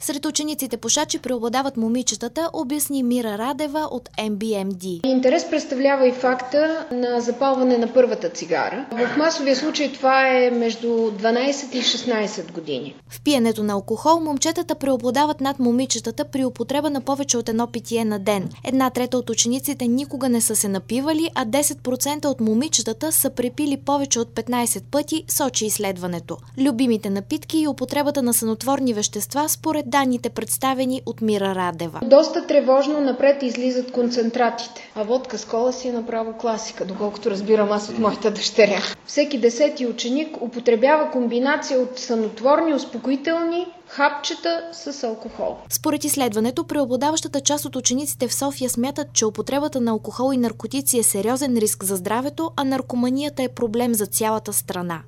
Сред учениците пушачи преобладават момичетата, обясни Мира Радева от MBMD. Интерес представлява и факта на запалване на първата цигара. В масовия случай това е между 12 и 16 години. В пиенето на алкохол момчетата преобладават над момичетата при употреба на повече от едно питие на ден. 1/3 от учениците никога не са се напивали, а 10% от момичетата са препили повече от 15 пъти, сочи изследването. Любимите напитки и употребата на сънотворни вещества според данните, представени от Мира Радева. Доста тревожно напред излизат концентратите, а водка с кола си е направо класика, доколкото разбирам аз от моята дъщеря. Всеки 10-ти ученик употребява комбинация от сънотворни, успокоителни хапчета с алкохол. Според изследването, преобладаващата част от учениците в София смятат, че употребата на алкохол и наркотици е сериозен риск за здравето, а наркоманията е проблем за цялата страна.